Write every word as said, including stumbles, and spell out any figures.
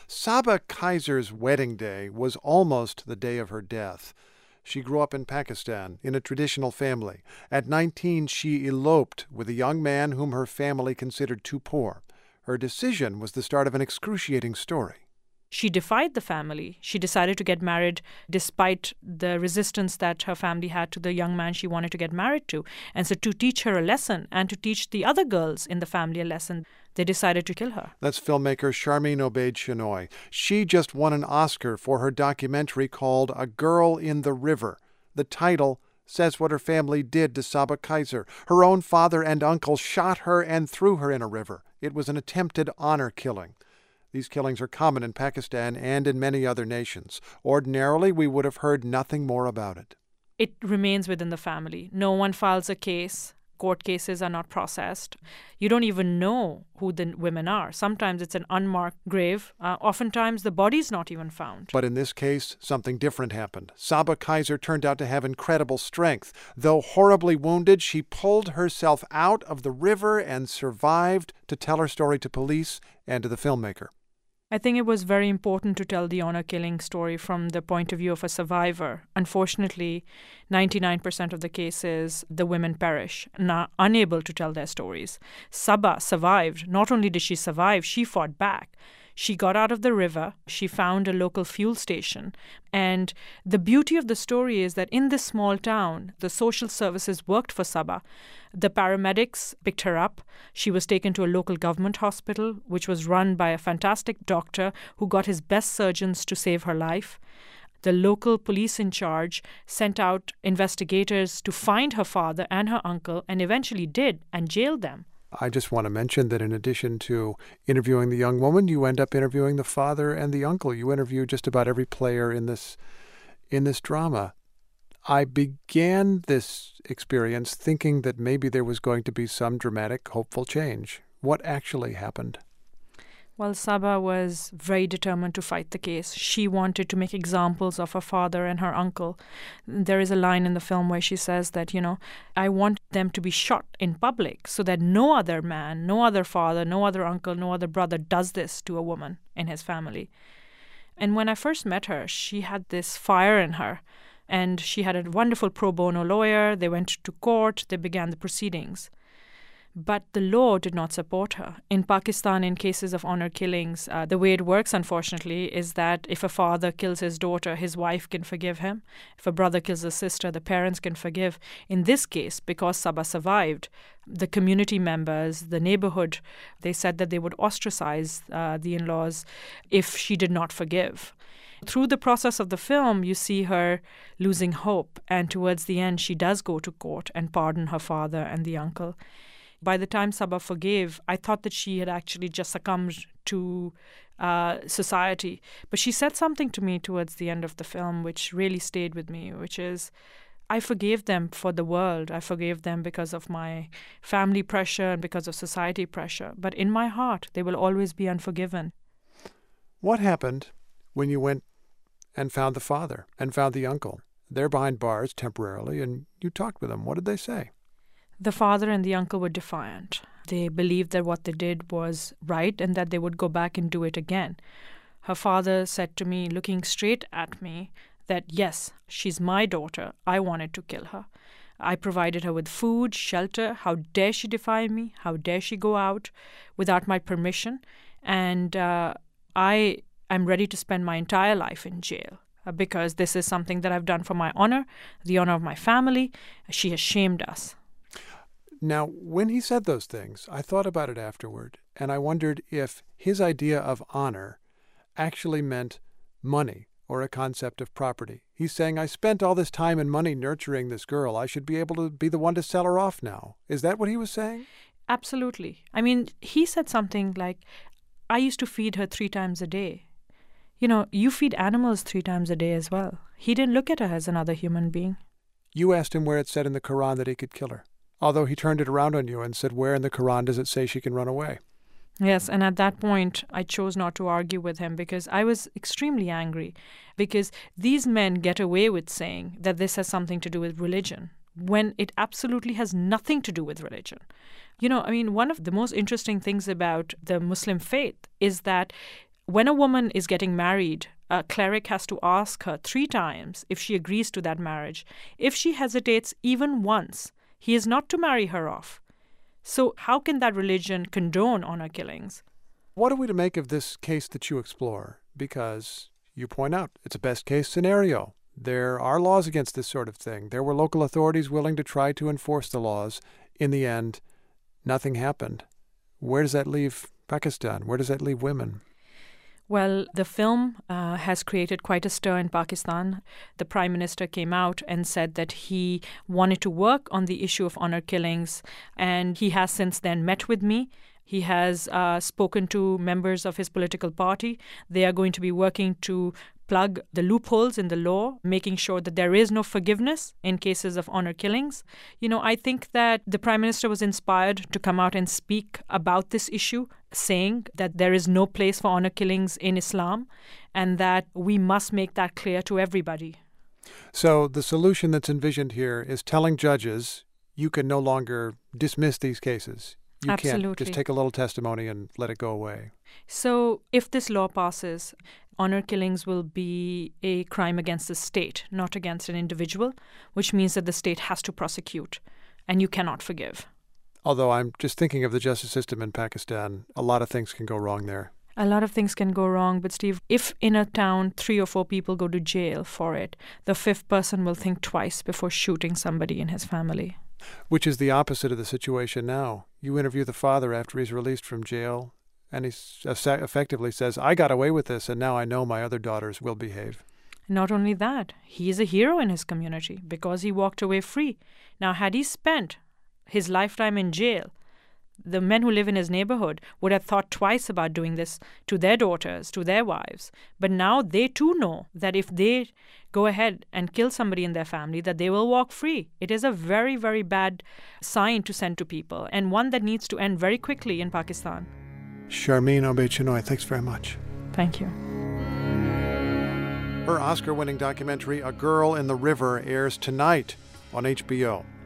Saba Kaiser's wedding day was almost the day of her death. She grew up in Pakistan in a traditional family. At nineteen, she eloped with a young man whom her family considered too poor. Her decision was the start of an excruciating story. She defied the family. She decided to get married despite the resistance that her family had to the young man she wanted to get married to. And so to teach her a lesson and to teach the other girls in the family a lesson, they decided to kill her. That's filmmaker Sharmeen Obaid-Chinoy. She just won an Oscar for her documentary called A Girl in the River. The title says what her family did to Saba Kaiser. Her own father and uncle shot her and threw her in a river. It was an attempted honor killing. These killings are common in Pakistan and in many other nations. Ordinarily, we would have heard nothing more about it. It remains within the family. No one files a case. Court cases are not processed. You don't even know who the women are. Sometimes it's an unmarked grave. Uh, oftentimes the body's not even found. But in this case, something different happened. Saba Kaiser turned out to have incredible strength. Though horribly wounded, she pulled herself out of the river and survived to tell her story to police and to the filmmaker. I think it was very important to tell the honor killing story from the point of view of a survivor. Unfortunately, ninety-nine percent of the cases, the women perish and are unable to tell their stories. Saba survived. Not only did she survive, she fought back. She got out of the river. She found a local fuel station. And the beauty of the story is that in this small town, the social services worked for Saba. The paramedics picked her up. She was taken to a local government hospital, which was run by a fantastic doctor who got his best surgeons to save her life. The local police in charge sent out investigators to find her father and her uncle, and eventually did, and jailed them. I just want to mention that in addition to interviewing the young woman, you end up interviewing the father and the uncle. You interview just about every player in this in this drama. I began this experience thinking that maybe there was going to be some dramatic, hopeful change. What actually happened? Well, Saba was very determined to fight the case. She wanted to make examples of her father and her uncle. There is a line in the film where she says that, you know, I want them to be shot in public so that no other man, no other father, no other uncle, no other brother does this to a woman in his family. And when I first met her, she had this fire in her. And she had a wonderful pro bono lawyer. They went to court. They began the proceedings. But the law did not support her. In Pakistan, in cases of honor killings, uh, the way it works, unfortunately, is that if a father kills his daughter, his wife can forgive him. If a brother kills a sister, the parents can forgive. In this case, because Saba survived, the community members, the neighborhood, they said that they would ostracize uh, the in-laws if she did not forgive. Through the process of the film, you see her losing hope. And towards the end, she does go to court and pardon her father and the uncle. By the time Saba forgave, I thought that she had actually just succumbed to uh, society. But she said something to me towards the end of the film which really stayed with me, which is, I forgave them for the world. I forgave them because of my family pressure and because of society pressure. But in my heart, they will always be unforgiven. What happened when you went and found the father and found the uncle? They're behind bars temporarily, and you talked with them. What did they say? The father and the uncle were defiant. They believed that what they did was right and that they would go back and do it again. Her father said to me, looking straight at me, that yes, she's my daughter. I wanted to kill her. I provided her with food, shelter. How dare she defy me? How dare she go out without my permission? And uh, I am ready to spend my entire life in jail uh, because this is something that I've done for my honor, the honor of my family. She has shamed us. Now, when he said those things, I thought about it afterward, and I wondered if his idea of honor actually meant money or a concept of property. He's saying, I spent all this time and money nurturing this girl. I should be able to be the one to sell her off now. Is that what he was saying? Absolutely. I mean, he said something like, I used to feed her three times a day. You know, you feed animals three times a day as well. He didn't look at her as another human being. You asked him where it said in the Quran that he could kill her. Although he turned it around on you and said, where in the Quran does it say she can run away? Yes, and at that point, I chose not to argue with him because I was extremely angry. Because these men get away with saying that this has something to do with religion, when it absolutely has nothing to do with religion. You know, I mean, one of the most interesting things about the Muslim faith is that when a woman is getting married, a cleric has to ask her three times if she agrees to that marriage. If she hesitates even once, he is not to marry her off. So how can that religion condone honor killings? What are we to make of this case that you explore? Because you point out it's a best case scenario. There are laws against this sort of thing. There were local authorities willing to try to enforce the laws. In the end, nothing happened. Where does that leave Pakistan? Where does that leave women? Well, the film uh, has created quite a stir in Pakistan. The Prime Minister came out and said that he wanted to work on the issue of honor killings, and he has since then met with me. He has uh, spoken to members of his political party. They are going to be working to plug the loopholes in the law, making sure that there is no forgiveness in cases of honor killings. You know, I think that the Prime Minister was inspired to come out and speak about this issue, saying that there is no place for honor killings in Islam and that we must make that clear to everybody. So the solution that's envisioned here is telling judges you can no longer dismiss these cases. You Absolutely. can't just take a little testimony and let it go away. So if this law passes, honor killings will be a crime against the state, not against an individual, which means that the state has to prosecute, and you cannot forgive. Although I'm just thinking of the justice system in Pakistan, a lot of things can go wrong there. A lot of things can go wrong, but Steve, if in a town three or four people go to jail for it, the fifth person will think twice before shooting somebody in his family. Which is the opposite of the situation now. You interview the father after he's released from jail, and he effectively says, I got away with this, and now I know my other daughters will behave. Not only that, he is a hero in his community because he walked away free. Now, had he spent his lifetime in jail, the men who live in his neighborhood would have thought twice about doing this to their daughters, to their wives. But now they too know that if they go ahead and kill somebody in their family, that they will walk free. It is a very, very bad sign to send to people, and one that needs to end very quickly in Pakistan. Sharmeen Obaid-Chinoy, thanks very much. Thank you. Her Oscar-winning documentary, A Girl in the River, airs tonight on H B O.